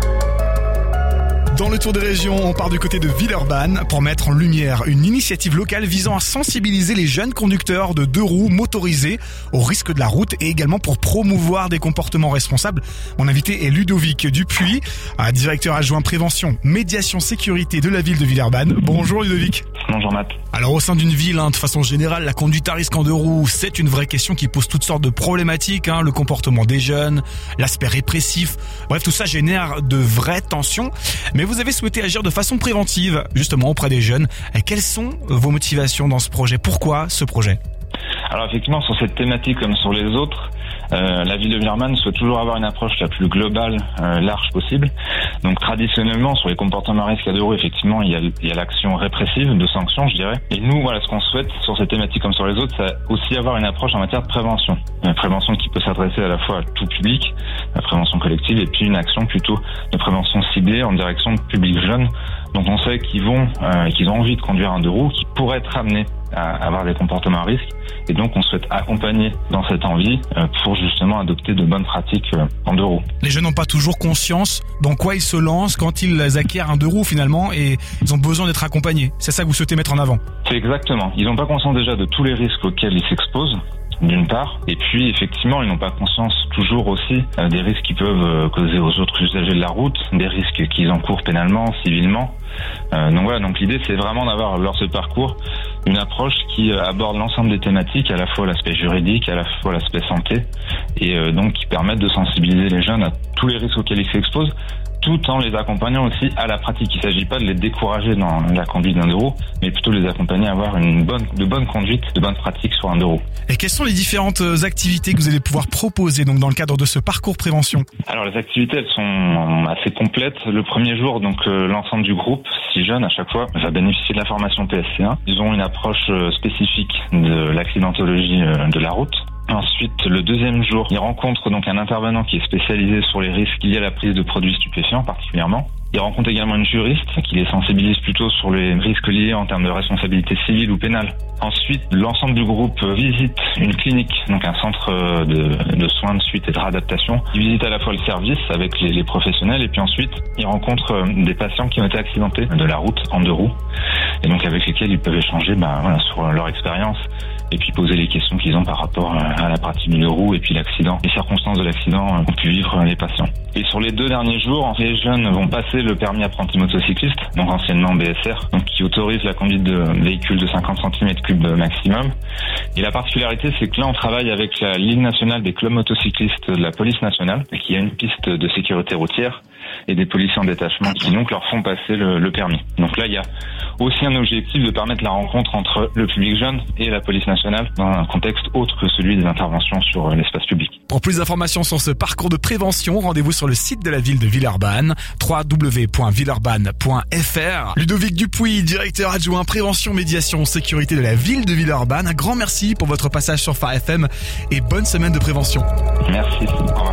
Dans le tour des régions, on part du côté de Villeurbanne pour mettre en lumière une initiative locale visant à sensibiliser les jeunes conducteurs de deux roues motorisés au risque de la route et également pour promouvoir des comportements responsables. Mon invité est Ludovic Dupuis, directeur adjoint prévention, médiation, sécurité de la ville de Villeurbanne. Bonjour Ludovic. Bonjour Matt. Alors au sein d'une ville, hein, de façon générale, la conduite à risque en deux roues, c'est une vraie question qui pose toutes sortes de problématiques. Hein, le comportement des jeunes, l'aspect répressif, bref tout ça génère de vraies tensions. Mais vous avez souhaité agir de façon préventive, justement auprès des jeunes. Quelles sont vos motivations dans ce projet ? Pourquoi ce projet ? Alors effectivement, sur cette thématique comme sur les autres, euh, la ville de Villeurbanne souhaite toujours avoir une approche la plus globale, euh, large possible. Donc traditionnellement, sur les comportements à risque à deux roues, effectivement, il y a, il y a l'action répressive, de sanction, je dirais. Et nous, voilà, ce qu'on souhaite sur cette thématique comme sur les autres, c'est aussi avoir une approche en matière de prévention. Une prévention qui peut s'adresser à la fois à tout public, la prévention collective, et puis une action plutôt de prévention ciblée en direction de publics jeunes. Donc on sait qu'ils vont, euh, qu'ils ont envie de conduire un deux roues, qui pourraient être amenés à avoir des comportements à risque. Et donc on souhaite accompagner dans cette envie euh, pour justement adopter de bonnes pratiques euh, en deux roues. Les jeunes n'ont pas toujours conscience dans quoi ils se lancent quand ils acquièrent un deux roues finalement et ils ont besoin d'être accompagnés. C'est ça que vous souhaitez mettre en avant ? C'est exactement. Ils n'ont pas conscience déjà de tous les risques auxquels ils s'exposent, d'une part, et puis effectivement ils n'ont pas conscience toujours aussi euh, des risques qui peuvent euh, causer aux autres usagers de la route, des risques qu'ils encourent pénalement, civilement. Euh, donc voilà, donc l'idée c'est vraiment d'avoir lors de ce parcours une approche qui euh, aborde l'ensemble des thématiques, à la fois l'aspect juridique, à la fois l'aspect santé, et euh, donc qui permettent de sensibiliser les jeunes à tous les risques auxquels ils s'exposent, tout en les accompagnant aussi à la pratique. Il ne s'agit pas de les décourager dans la conduite d'un deux roues, mais plutôt de les accompagner à avoir une bonne, de bonne conduite, de bonnes pratiques sur un deux roues. Et quelles sont les différentes activités que vous allez pouvoir proposer donc dans le cadre de ce parcours prévention ? Alors les activités elles sont assez complètes. Le premier jour, donc euh, l'ensemble du groupe, six jeunes à chaque fois, va bénéficier de la formation P S C un. Ils ont une approche spécifique de l'accidentologie de la route. Ensuite, le deuxième jour, ils rencontrent donc un intervenant qui est spécialisé sur les risques liés à la prise de produits stupéfiants particulièrement. Ils rencontrent également une juriste qui les sensibilise plutôt sur les risques liés en termes de responsabilité civile ou pénale. Ensuite, l'ensemble du groupe visite une clinique, donc un centre de, de soins de suite et de réadaptation. Ils visitent à la fois le service avec les, les professionnels et puis ensuite, ils rencontrent des patients qui ont été accidentés de la route en deux roues et donc avec lesquels ils peuvent échanger ben, voilà, sur leur expérience et puis poser les questions qu'ils ont par rapport à la pratique du deux roues et puis l'accident, les circonstances de l'accident qu'ont pu vivre les patients. Et sur les deux derniers jours, les jeunes vont passer le permis apprenti motocycliste, donc anciennement B S R, donc qui autorise la conduite de véhicules de cinquante centimètres cubes maximum. Et la particularité, c'est que là, on travaille avec la Ligue nationale des clubs motocyclistes de la police nationale, qui a une piste de sécurité routière et des policiers en détachement qui donc leur font passer le, le permis. Donc là, il y a aussi un objectif de permettre la rencontre entre le public jeune et la police nationale dans un contexte autre que celui des interventions sur l'espace public. Pour plus d'informations sur ce parcours de prévention, rendez-vous sur le site de la ville de Villeurbanne, w w w point villeurbanne point f r. Ludovic Dupuis, directeur adjoint prévention, médiation, sécurité de la ville de Villeurbanne. Un grand merci pour votre passage sur Phare F M et bonne semaine de prévention. Merci, au revoir.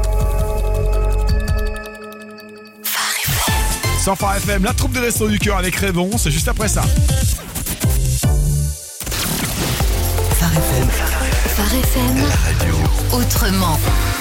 Sur Phare F M, la troupe des Restos du Cœur avec Révon, c'est juste après ça. Phare F M. Phare F M. La radio. Autrement.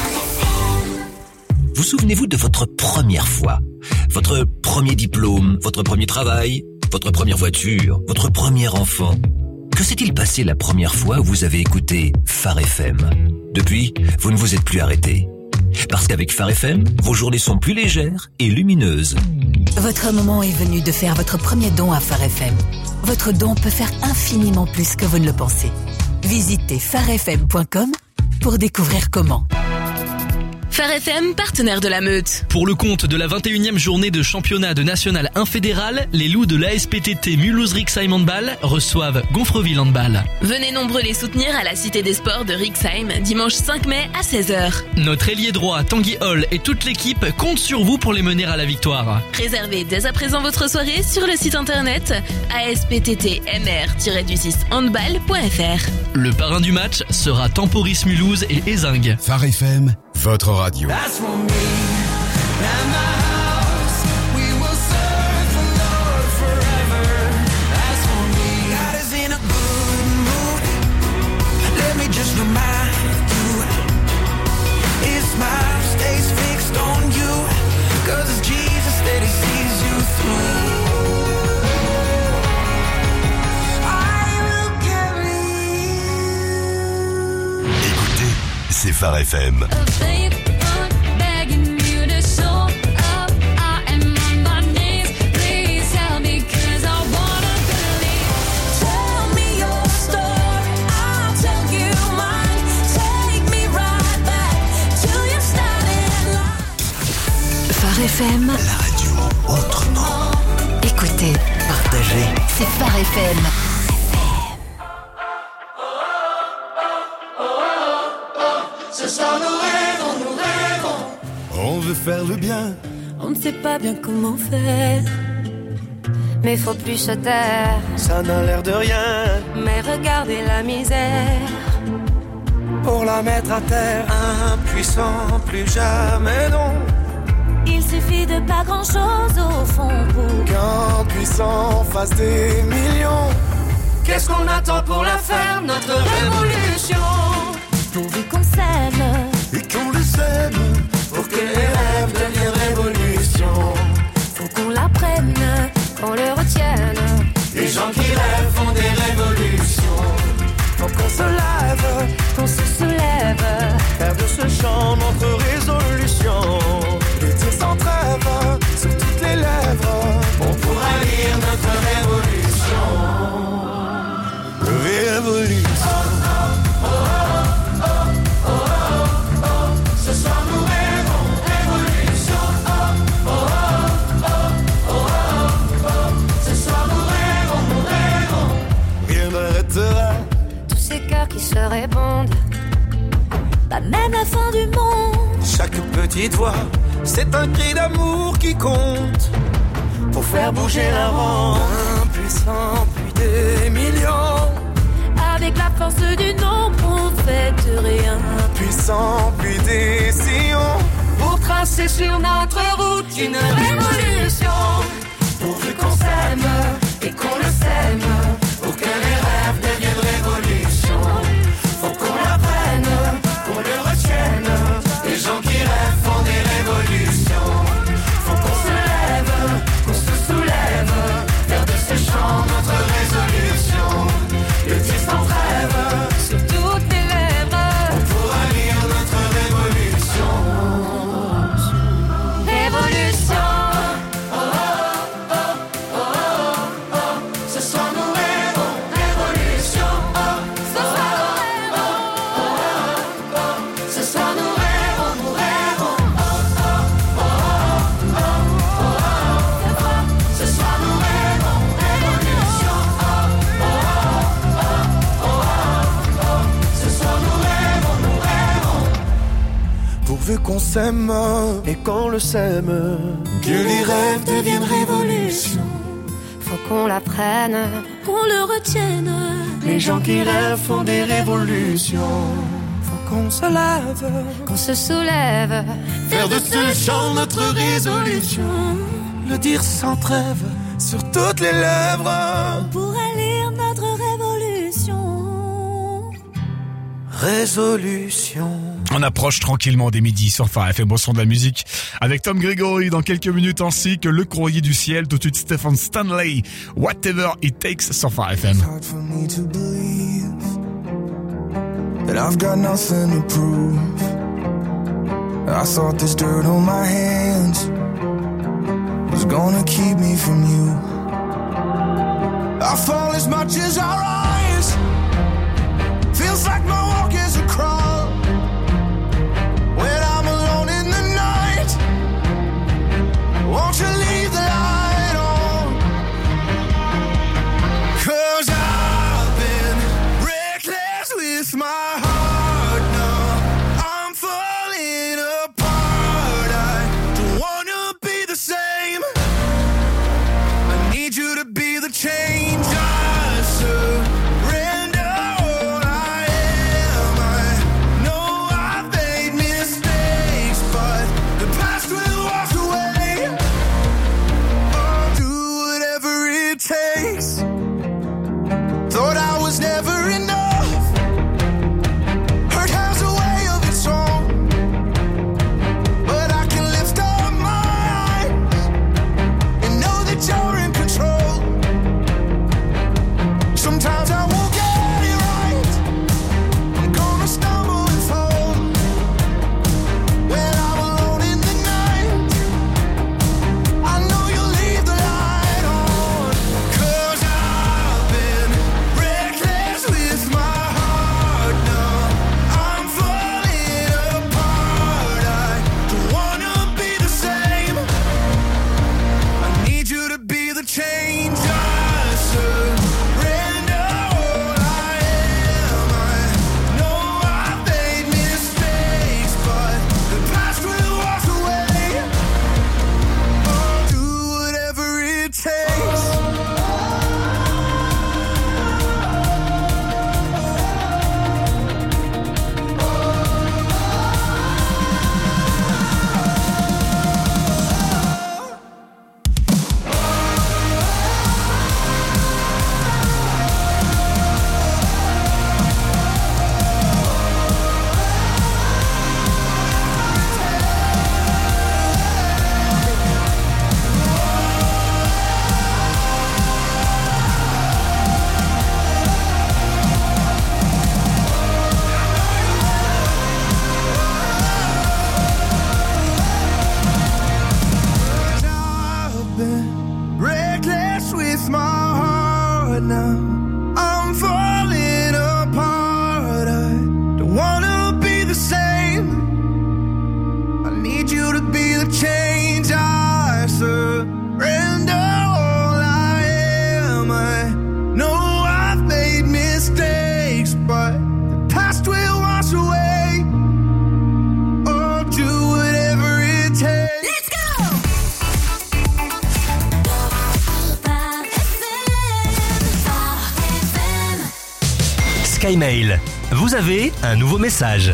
Vous souvenez-vous de votre première fois ? Votre premier diplôme, votre premier travail, votre première voiture, votre premier enfant ? Que s'est-il passé la première fois où vous avez écouté Phare F M ? Depuis, vous ne vous êtes plus arrêté. Parce qu'avec Phare F M, vos journées sont plus légères et lumineuses. Votre moment est venu de faire votre premier don à Phare F M. Votre don peut faire infiniment plus que vous ne le pensez. Visitez phare f m point com pour découvrir comment. Phare F M, partenaire de la Meute. Pour le compte de la vingt et unième journée de championnat de national infédéral, les loups de l'A S P T T Mulhouse-Rixheim Handball reçoivent Gonfreville Handball. Venez nombreux les soutenir à la Cité des Sports de Rixheim, dimanche cinq mai à seize heures. Notre ailier droit, Tanguy Hall, et toute l'équipe comptent sur vous pour les mener à la victoire. Réservez dès à présent votre soirée sur le site internet a s p t t m r tiret du six handball point f r. Le parrain du match sera Temporis Mulhouse et Ézingue. Phare F M, votre radio. Phare F M. Phare F M, La radio autrement. écoutez, Partagez. c'est Phare F M. Ce soir nous rêvons, nous rêvons. On veut faire le bien. On ne sait pas bien comment faire, mais faut plus se taire. Ça n'a l'air de rien. Mais regardez la misère. Pour la mettre à terre, impuissant, plus jamais non. Il suffit de pas grand chose au fond pour qu'un puissant fasse des millions. Qu'est-ce qu'on attend pour la faire, notre révolution? pourvu qu'on s'aime et qu'on le sème, pour que les rêves deviennent révolution. Faut qu'on l'apprenne, qu'on le retienne. Les gens qui rêvent font des révolutions. Faut qu'on se lève, qu'on se soulève, faire de ce chant notre résolution. L'été sans trêve, sur toutes les lèvres, on pourra lire notre révolution. Révolution. Oh, oh, oh, oh, oh, oh, oh. Ce soir nous rêvons révolution. Oh, oh, oh, oh, oh, oh. Ce soir nous rêvons, nous rêvons. Rien n'arrêtera tous ces cœurs qui se répondent, pas même la fin du monde. Chaque petite voix, c'est un cri d'amour qui compte pour faire bouger la ronde. Impuissant, puis des millions. Avec la force du nombre, on fait rien. Puissant, puis des sillons. Pour tracer sur notre route une révolution. Pourvu qu'on s'aime et qu'on le sème, pour que les rêves deviennent révolution. Faut qu'on l'apprenne, qu'on le retienne. Les gens qui rêvent font des révolutions. Faut qu'on se lève, qu'on se soulève, faire de ce chant notre résolution. Le tir sans trêve, sur toutes les lèvres, on pourra lire notre révolution. Révolution. Oh, oh, oh, oh, oh. Ce soir nous rêvons révolution. Oh, ce soir nous rêvons. Oh, oh, oh. Ce soir nous rêvons, nous rêvons. Oh, oh, oh, oh, oh, oh. Ce soir nous rêvons révolution. Oh, oh, oh, oh, oh. Ce soir nous rêvons, nous rêvons. Pourvu qu'on s'aime et qu'on le sème, que les rêves deviennent révolution. Faut qu'on l'apprenne, qu'on le retienne. Les gens qui rêvent font des révolutions. Faut qu'on se lève, qu'on se soulève, faire de ce chant notre résolution. Le dire sans trêve, sur toutes les lèvres, pour lire notre révolution. Résolution. On approche tranquillement des midis sur Phare F M au son de la musique avec Tom Gregory dans quelques minutes ainsi que Le Courrier du Ciel. Tout de suite Stephen Stanley, Whatever It Takes sur Phare F M. It's hard for me to believe that I've got nothing to prove. I thought this dirt on my hands was gonna keep me from you. I fall as much as I rise. Feels like my walk is a crawl. When I'm alone in the night, won't you leave the light on? 'Cause I've been reckless with my heart now. I'm falling apart. I don't wanna be the same. I need you to be the change. I surrender all I am. I know I've made mistakes, but the past will walk away. I'll do whatever it takes. Thought I was never enough. Hurt has a way of its own. But I can lift up my eyes and know that you're in control. Sometimes heart now. I'm falling apart. I don't wanna be the same. I need you to be the change. I surrender all I am. I know I've made mistakes, but the past will wash away. I'll do whatever it takes. Let's go! Skymail, vous avez un nouveau message.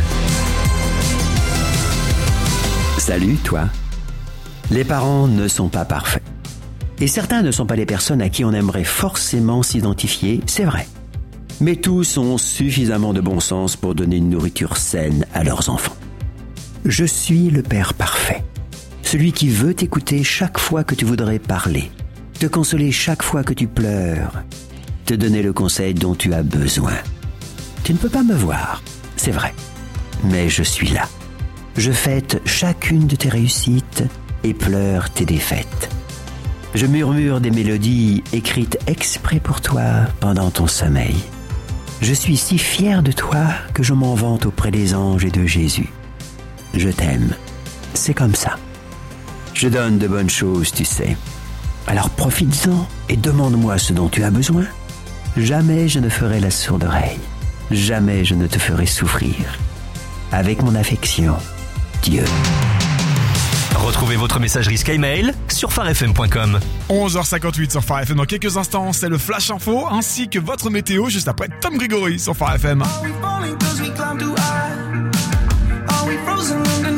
Salut, toi. Les parents ne sont pas parfaits. Et certains ne sont pas les personnes à qui on aimerait forcément s'identifier, c'est vrai. Mais tous ont suffisamment de bon sens pour donner une nourriture saine à leurs enfants. Je suis le père parfait. Celui qui veut t'écouter chaque fois que tu voudrais parler. Te consoler chaque fois que tu pleures. Te donner le conseil dont tu as besoin. Tu ne peux pas me voir, c'est vrai. Mais je suis là. Je fête chacune de tes réussites et pleure tes défaites. Je murmure des mélodies écrites exprès pour toi pendant ton sommeil. Je suis si fier de toi que je m'en vante auprès des anges et de Jésus. Je t'aime. C'est comme ça. Je donne de bonnes choses, tu sais. Alors profites-en et demande-moi ce dont tu as besoin. Jamais je ne ferai la sourde oreille. Jamais je ne te ferai souffrir. Avec mon affection, Dieu. Retrouvez votre messagerie Skymail sur phare f m point com. onze heures cinquante-huit sur Phare F M. Dans quelques instants, c'est le Flash Info ainsi que votre météo juste après Tom Grégory sur Phare F M. Are we falling 'cause we climb too high? Are we frozen in the